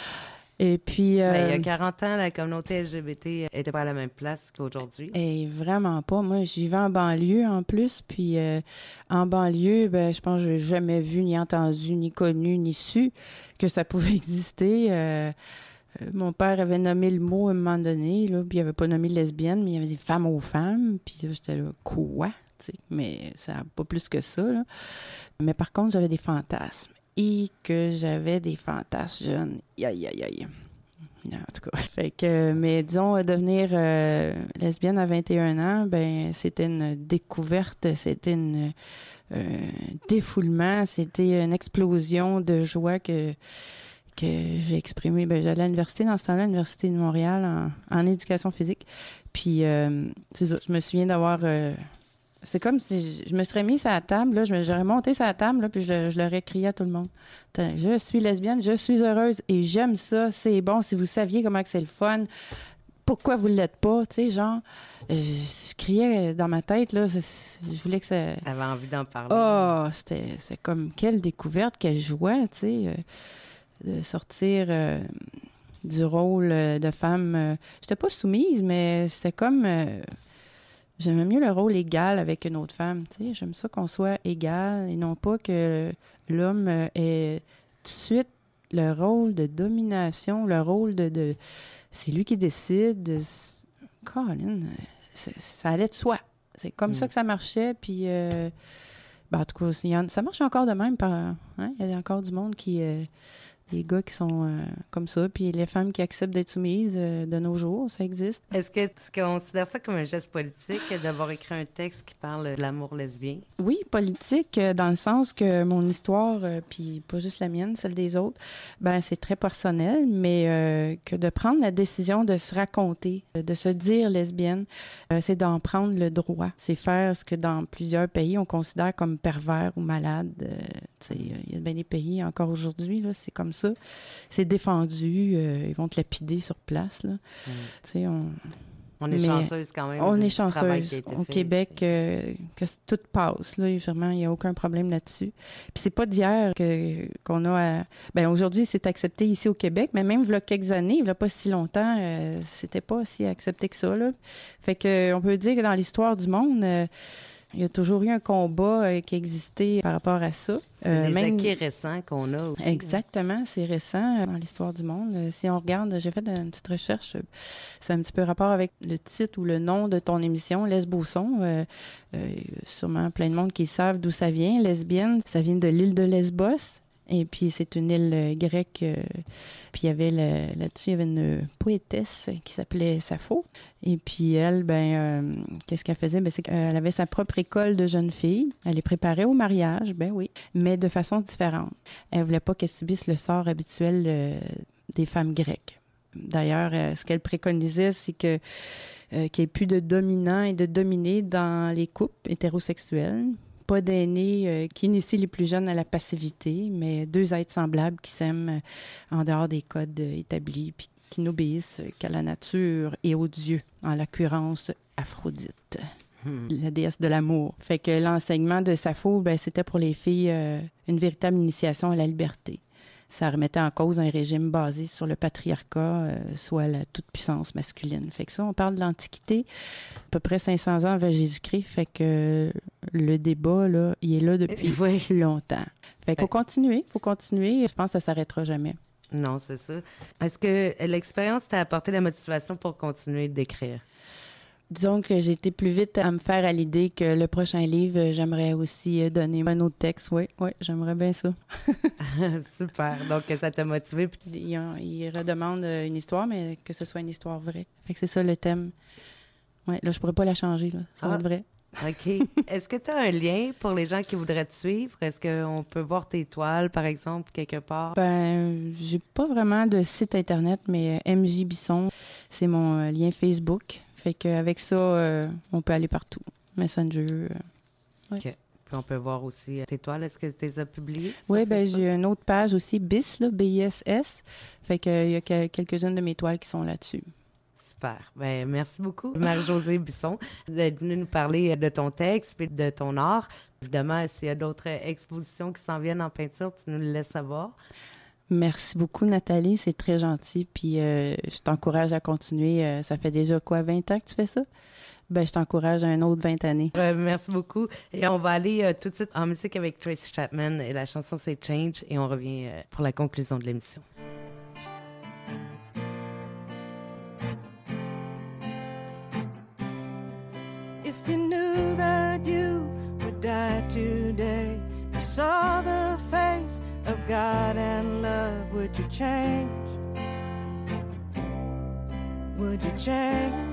Et puis... Euh, ben, il y a quarante ans, la communauté L G B T était pas à la même place qu'aujourd'hui. Et vraiment pas. Moi, j'y vais en banlieue, en plus. Puis, euh, en banlieue, ben, je pense que j'ai jamais vu, ni entendu, ni connu, ni su que ça pouvait exister. Euh, euh, mon père avait nommé le mot à un moment donné, là, puis il avait pas nommé lesbienne, mais il avait dit « femme aux femmes ». Puis là, j'étais là « quoi? » T'sais, mais ça n'a pas plus que ça, là. Mais par contre, j'avais des fantasmes. Et que j'avais des fantasmes jeunes. Aïe, aïe, aïe. En tout cas. Fait que, mais disons, devenir euh, lesbienne à vingt et un ans, ben, c'était une découverte, c'était une euh, défoulement, c'était une explosion de joie que, que j'ai exprimée. Ben, j'allais à l'université dans ce temps-là, à l'Université de Montréal, en, en éducation physique. Puis, euh, c'est ça, je me souviens d'avoir... Euh, C'est comme si je me serais mis sur la table, là, j'aurais monté sur la table, là, puis je, je l'aurais crié à tout le monde. Je suis lesbienne, je suis heureuse et j'aime ça, c'est bon. Si vous saviez comment que c'est le fun, pourquoi vous ne l'êtes pas, tu sais, genre, je, je criais dans ma tête, là, je, je voulais que ça... T'avais envie d'en parler. Ah, oh, c'était c'est comme quelle découverte, quelle joie, tu sais, euh, de sortir euh, du rôle de femme. Euh, j'étais pas soumise, mais c'était comme... Euh, J'aimais mieux le rôle égal avec une autre femme, tu sais. J'aime ça qu'on soit égal et non pas que l'homme ait tout de suite le rôle de domination, le rôle de... de c'est lui qui décide. Colin, ça allait de soi. C'est comme mm. ça que ça marchait, puis... Euh, ben, en tout cas, y en, ça marche encore de même. Par, hein? Il y a encore du monde qui... Euh, des gars qui sont euh, comme ça, puis les femmes qui acceptent d'être soumises euh, de nos jours, ça existe. Est-ce que tu considères ça comme un geste politique d'avoir écrit un texte qui parle de l'amour lesbien? Oui, politique, euh, dans le sens que mon histoire, euh, puis pas juste la mienne, celle des autres, ben c'est très personnel, mais euh, que de prendre la décision de se raconter, de se dire lesbienne, euh, c'est d'en prendre le droit. C'est faire ce que dans plusieurs pays, on considère comme pervers ou malade. Euh, tu sais, il y a bien des pays, encore aujourd'hui, là, c'est comme ça. Ça. C'est défendu, euh, ils vont te lapider sur place. Là. Mm. Tu sais, on... On est Mais chanceuse quand même. On est chanceuse. Au fait, Québec, euh, que tout passe. Là, vraiment, il n'y a aucun problème là-dessus. Puis c'est pas d'hier que, qu'on a... À... Ben aujourd'hui, c'est accepté ici au Québec, mais même il y a quelques années, il n'y a pas si longtemps, euh, c'était pas si accepté que ça. Là. Fait que on peut dire que dans l'histoire du monde... Euh, il y a toujours eu un combat euh, qui existait par rapport à ça. C'est euh, des même... acquis récents qu'on a aussi. Exactement, c'est récent euh, dans l'histoire du monde. Euh, si on regarde, j'ai fait une petite recherche, euh, c'est un petit peu rapport avec le titre ou le nom de ton émission, Lesbo-son. Euh, euh, sûrement plein de monde qui savent d'où ça vient. Lesbienne, ça vient de l'île de Lesbos. Et puis, c'est une île euh, grecque. Euh, puis, il y avait le, là-dessus, il y avait une poétesse qui s'appelait Sappho. Et puis, elle, ben, euh, qu'est-ce qu'elle faisait? Ben, c'est qu'elle avait sa propre école de jeunes filles. Elle les préparait au mariage, ben oui, mais de façon différente. Elle voulait pas qu'elles subissent le sort habituel euh, des femmes grecques. D'ailleurs, euh, ce qu'elle préconisait, c'est que euh, qu'il n'y ait plus de dominants et de dominés dans les couples hétérosexuels. Pas d'aînés euh, qui initient les plus jeunes à la passivité, mais deux êtres semblables qui s'aiment euh, en dehors des codes euh, établis, puis qui n'obéissent euh, qu'à la nature et aux dieux, en l'occurrence Aphrodite, hmm. la déesse de l'amour. Fait que l'enseignement de Sappho, ben, c'était pour les filles euh, une véritable initiation à la liberté. Ça remettait en cause un régime basé sur le patriarcat, euh, soit la toute-puissance masculine. Fait que ça, on parle de l'Antiquité, à peu près cinq cents ans avant Jésus-Christ. Fait que euh, le débat, là, il est là depuis oui. longtemps. Fait qu'il faut continuer, il faut continuer. Je pense que ça ne s'arrêtera jamais. Non, c'est ça. Est-ce que l'expérience t'a apporté la motivation pour continuer d'écrire? Disons que j'ai été plus vite à me faire à l'idée que le prochain livre, j'aimerais aussi donner un autre texte. Oui, oui, j'aimerais bien ça. Super. Donc, ça t'a motivé. Puis... Il, il redemande une histoire, mais que ce soit une histoire vraie. Fait que c'est ça le thème. Oui, là, je pourrais pas la changer. Là. Ça ah. va être vrai. OK. Est-ce que tu as un lien pour les gens qui voudraient te suivre? Est-ce qu'on peut voir tes toiles, par exemple, quelque part? Ben, j'ai pas vraiment de site Internet, mais M J Bisson, c'est mon lien Facebook. Fait qu'avec ça, euh, on peut aller partout. Messenger. Euh, ouais. OK. Puis on peut voir aussi tes toiles. Est-ce que tu les as publiées? Oui, bien, j'ai une autre page aussi, B I S, là, B I S S. Fait qu'il y a quelques-unes de mes toiles qui sont là-dessus. Super. Bien, merci beaucoup, Marie-Josée Bisson, d'être venue nous parler de ton texte et de ton art. Évidemment, s'il y a d'autres expositions qui s'en viennent en peinture, tu nous le laisses savoir. Merci beaucoup, Nathalie. C'est très gentil. Puis euh, je t'encourage à continuer. Euh, ça fait déjà, quoi, vingt ans que tu fais ça? Ben, je t'encourage à un autre vingt années. Ouais, merci beaucoup. Et on va aller euh, tout de suite en musique avec Tracy Chapman. Et la chanson, c'est Change. Et on revient euh, pour la conclusion de l'émission. If you knew that you would die today, you saw the face of God and love, would you change? Would you change?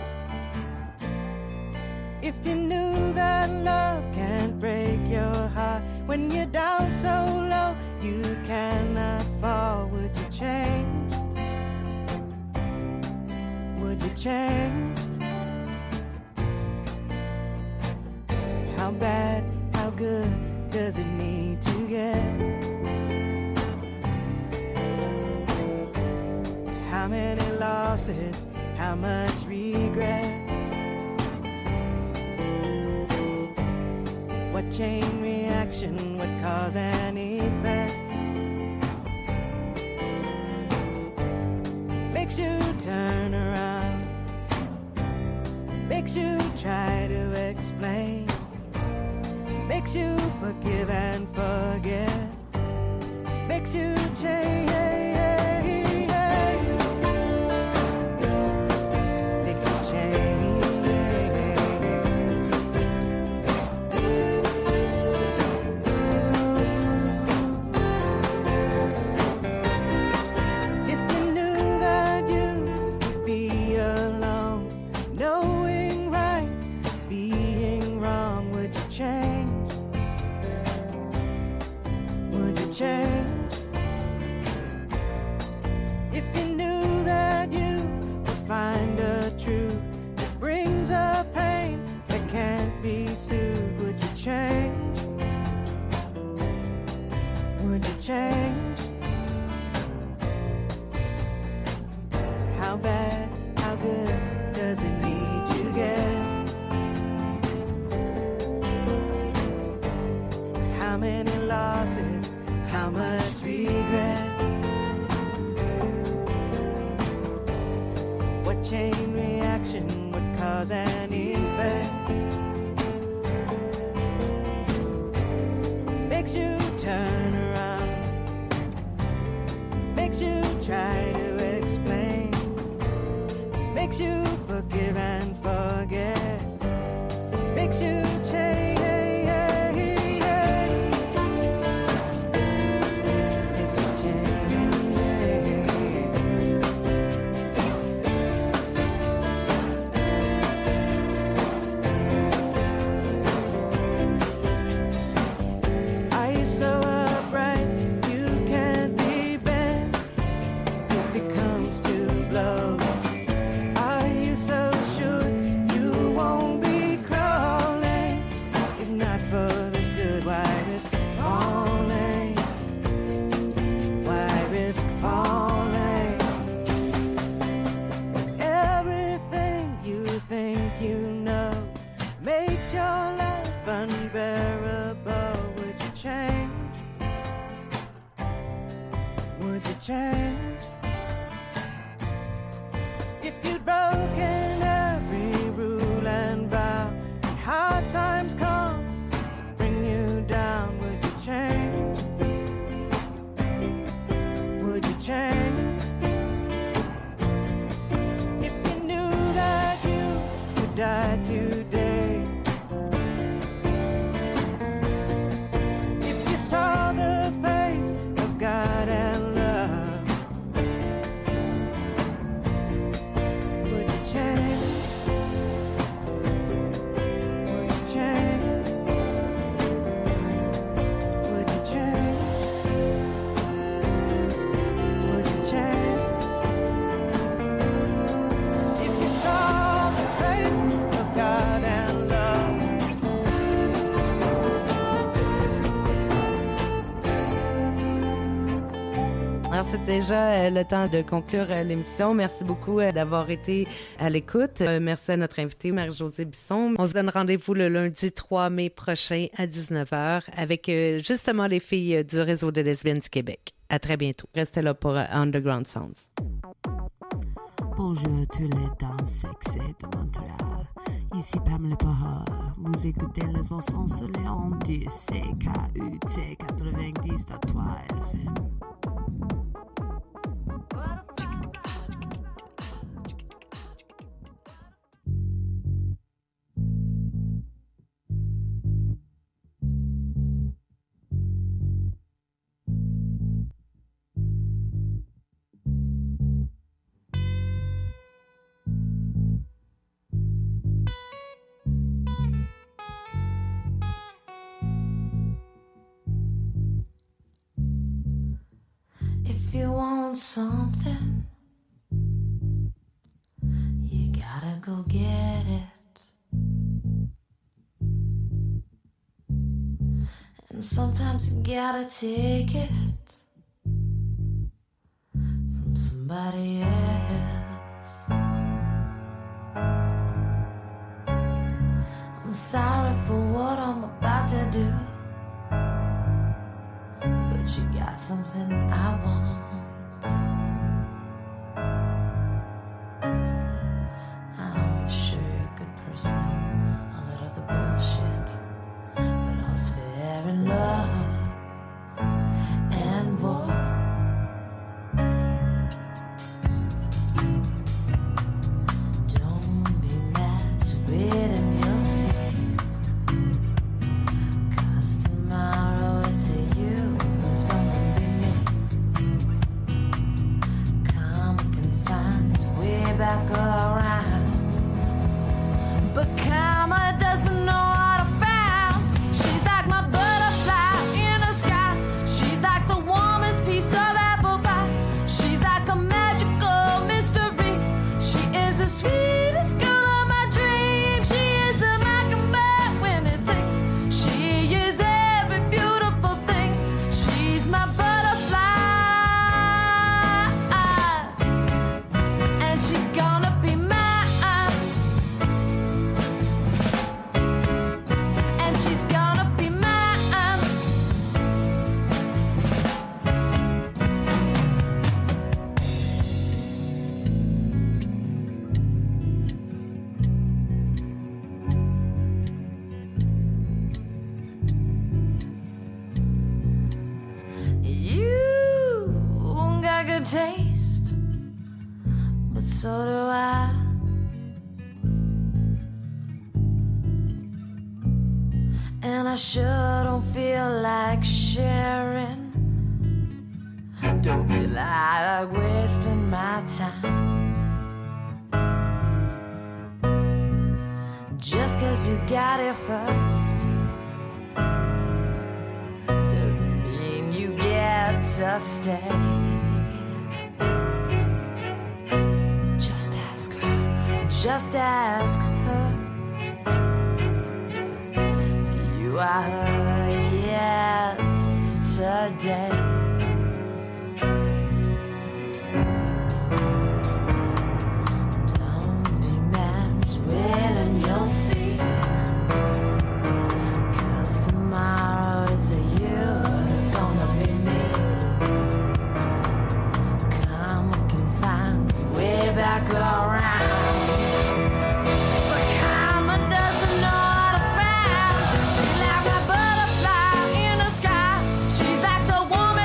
If you knew that love can't break your heart, when you're down so low you cannot fall, would you change? Would you change? How bad, how good does it need to get? How many losses, how much regret? What chain reaction would cause an effect? Makes you turn around, makes you try to explain, makes you forgive and forget, makes you change. Change. If you knew that you would find a truth that brings a pain that can't be soothed, would you change? Would you change? How bad, how good does it need to get? How many losses, how much regret? What chain reaction would cause an effect? Makes you turn around, makes you try to explain, makes you forgive and forget, makes you change. Change. If you'd broken every rule and vow, and hard times come to bring you down, would you change? Would you change? If you knew that you would Alors, c'est déjà euh, le temps de conclure euh, l'émission. Merci beaucoup euh, d'avoir été à l'écoute. Euh, merci à notre invitée, Marie-Josée Bisson. On se donne rendez-vous le lundi trois mai prochain à dix-neuf heures avec euh, justement les filles euh, du Réseau des lesbiennes du Québec. À très bientôt. Restez là pour euh, Underground Sounds. Bonjour tous les dames sexy de Montréal. Ici Pamela Pahal. Vous écoutez Les Mots Ensoleillants du C K U T quatre-vingt-dix virgule trois F M. If you want something, you gotta go get it. And sometimes you gotta take it from somebody else. I'm sorry for what I'm about to do, but you got something I want. I'm sure you're a good person, a lot of the bullshit, but all's fair in love and war. Don't be mad, just wait and you'll see. Cause tomorrow it's a you who's gonna be me. Come and find its way back around. But karma doesn't know how to found. She's like my butterfly in the sky. She's like the warmest piece of apple pie. She's like a magical mystery. She is the sweetest girl of my dreams. She is the mockingbird when it sings. She is every beautiful thing. She's my butterfly. And she's gonna be mine. And she's gonna be mine. You got good taste, but so do I. And I sure don't feel like sharing. Don't feel like wasting my time. Just cause you got here first doesn't mean you get to stay. Just ask her, just ask her. You are her yesterday. Don't be mad, just wait and you'll see. Cause tomorrow it's a you, it's gonna be me. Come, we can find its way back around. But karma doesn't know how to find. She's like my butterfly in the sky. She's like the woman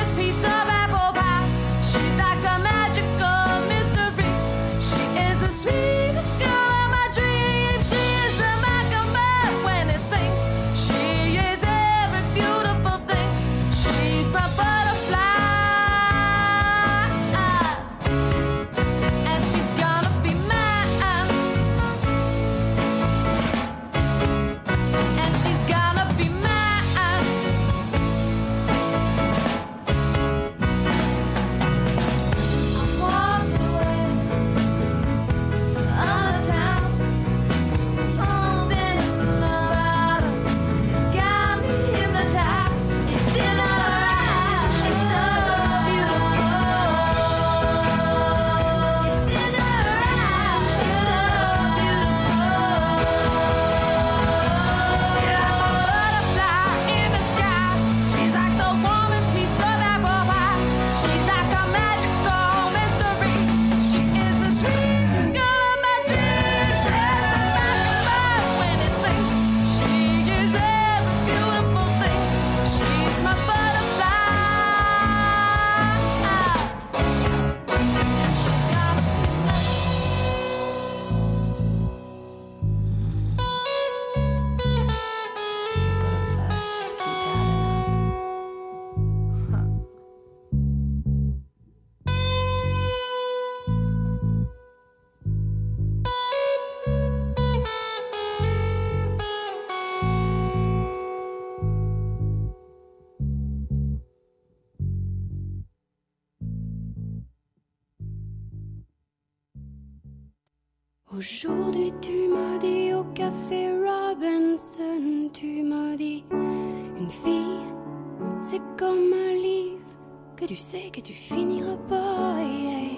Aujourd'hui tu m'as dit au café Robinson, tu m'as dit une fille, c'est comme un livre que tu sais que tu finiras pas. Yeah.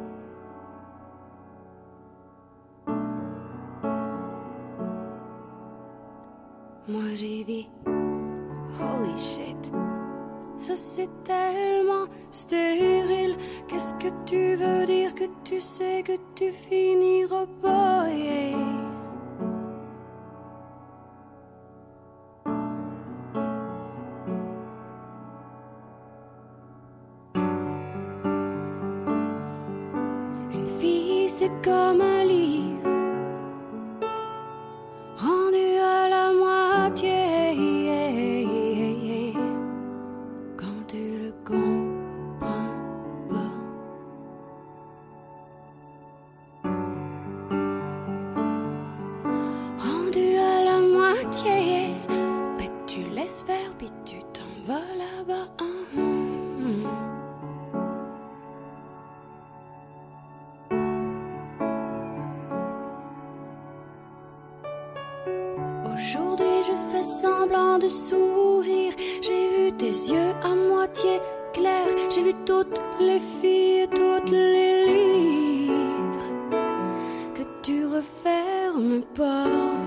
Moi j'ai dit holy shit, ça c'est tellement stérile. Qu'est-ce que tu veux dire que tu sais que tu finiras pas? Yeah. Une fille c'est comme un livre rendu à la moitié. Quand tu le comprends pas, rendu à la moitié, ben tu laisses faire puis tu t'en vas là-bas. Mm-hmm. Aujourd'hui je fais semblant de sourire. J'ai vu tes yeux à moitié clairs. J'ai vu toutes les filles et tous les livres que tu refermes pas.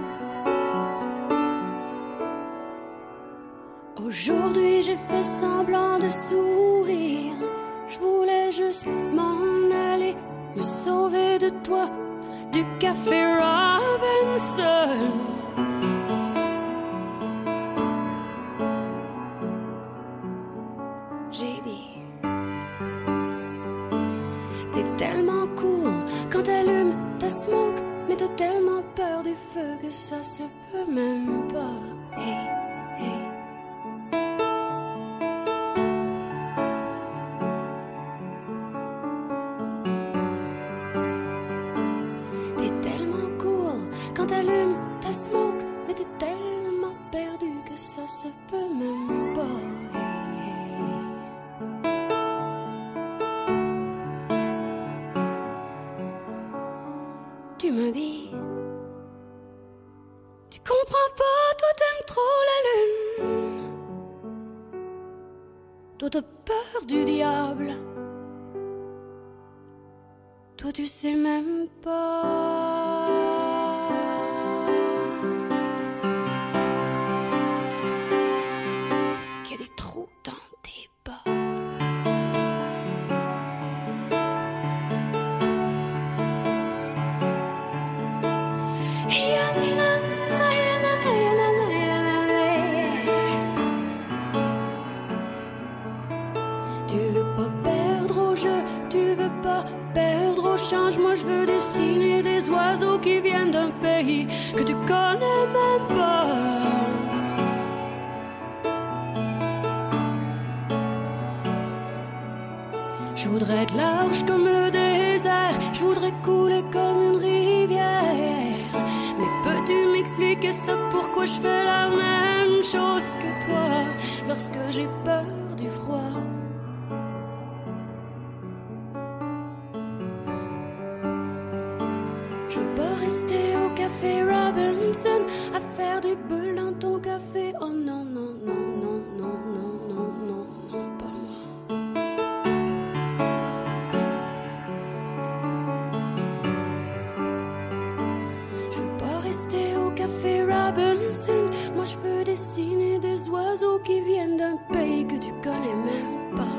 Aujourd'hui j'ai fait semblant de sourire. Je voulais juste m'en aller, me sauver de toi, du café Robinson. J'ai dit, t'es tellement cool quand t'allumes ta smoke, mais t'as tellement peur du feu que ça se peut même pas. Hey, hey. T'es tellement cool quand t'allumes ta smoke, mais t'es tellement perdu que ça se peut même pas. Tu me dis, tu comprends pas, toi t'aimes trop la lune. Toi t'as peur du diable. Toi tu sais même pas qu'il y a des trous dans tes bas. Tu veux pas perdre au jeu, tu veux pas perdre au change. Moi je veux dessiner des oiseaux qui viennent d'un pays que tu connais même pas. Je voudrais être large comme le désert, je voudrais couler comme une rivière. Mais peux-tu m'expliquer ça, pourquoi je fais la même chose que toi lorsque j'ai peur du froid? Je veux pas rester au café Robinson à faire des bulles dans ton café. Oh non, non, non, non, non, non, non, non, non, pas moi. Je veux pas rester au café Robinson. Moi je veux dessiner des oiseaux qui viennent d'un pays que tu connais même pas.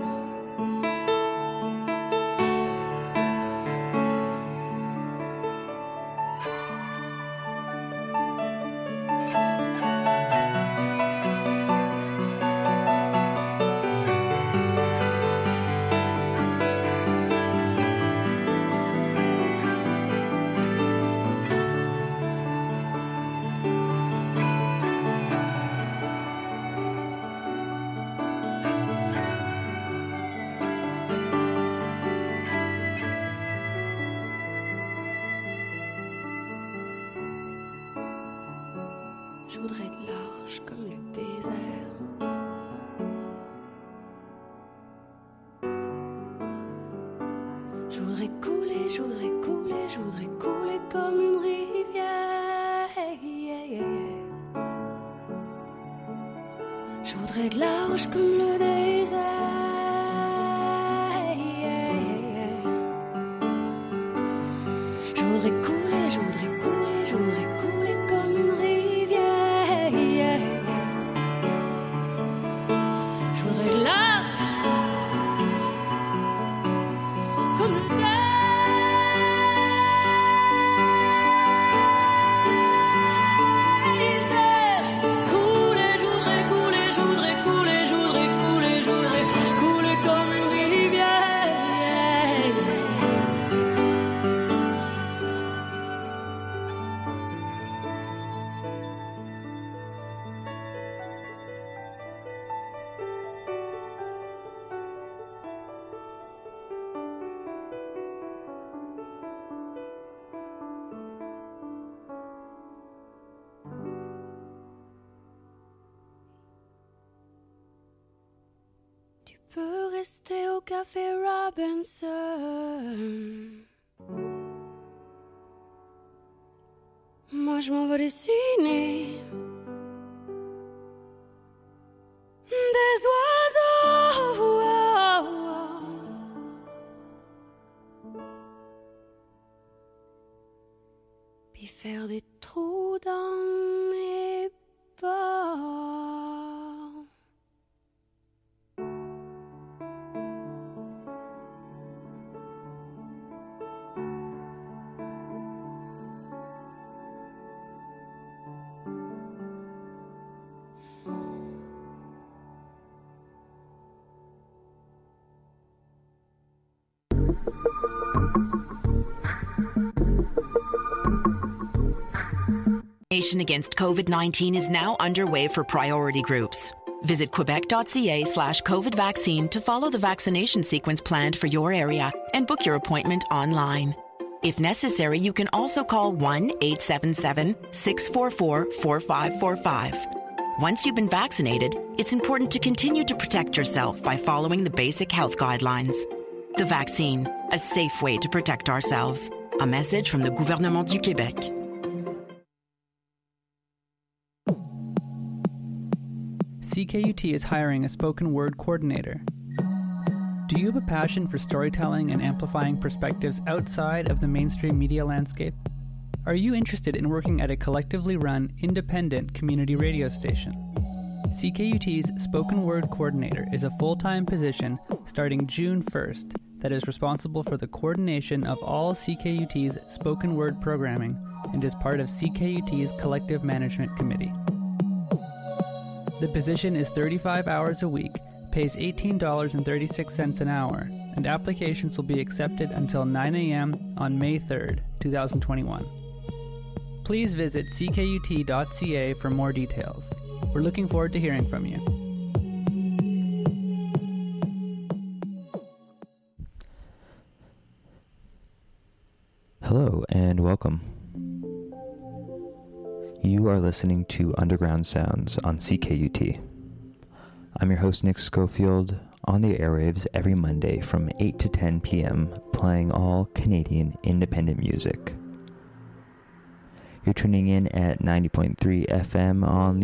Je voudrais être large comme le désert. Je voudrais couler, je voudrais couler, je voudrais couler comme Je voudrais de large comme le désert. Je voudrais couler, je voudrais couler, je voudrais couler comme une rivière. Je voudrais de large comme le désert. Tu peux rester au café Robinson. Moi je m'en vais dessiner des oiseaux. Puis faire des trous dans mes pas. Vaccination against COVID nineteen is now underway for priority groups. Visit quebec.ca slash COVID vaccine to follow the vaccination sequence planned for your area and book your appointment online. If necessary, you can also call one eight seven seven, six four four, four five four five. Once you've been vaccinated, it's important to continue to protect yourself by following the basic health guidelines. The vaccine, a safe way to protect ourselves. A message from the Gouvernement du Québec. C K U T is hiring a spoken word coordinator. Do you have a passion for storytelling and amplifying perspectives outside of the mainstream media landscape? Are you interested in working at a collectively run, independent community radio station? C K U T's Spoken Word Coordinator is a full-time position starting June first that is responsible for the coordination of all C K U T's spoken word programming and is part of C K U T's Collective Management Committee. The position is thirty-five hours a week, pays eighteen dollars and thirty-six cents an hour, and applications will be accepted until nine a.m. on May third, twenty twenty-one. Please visit c k u t dot c a for more details. We're looking forward to hearing from you. Hello and welcome. You are listening to Underground Sounds on C K U T. I'm your host Nick Schofield, on the airwaves every Monday from eight to ten p.m. playing all Canadian independent music. You're tuning in at ninety point three F M on the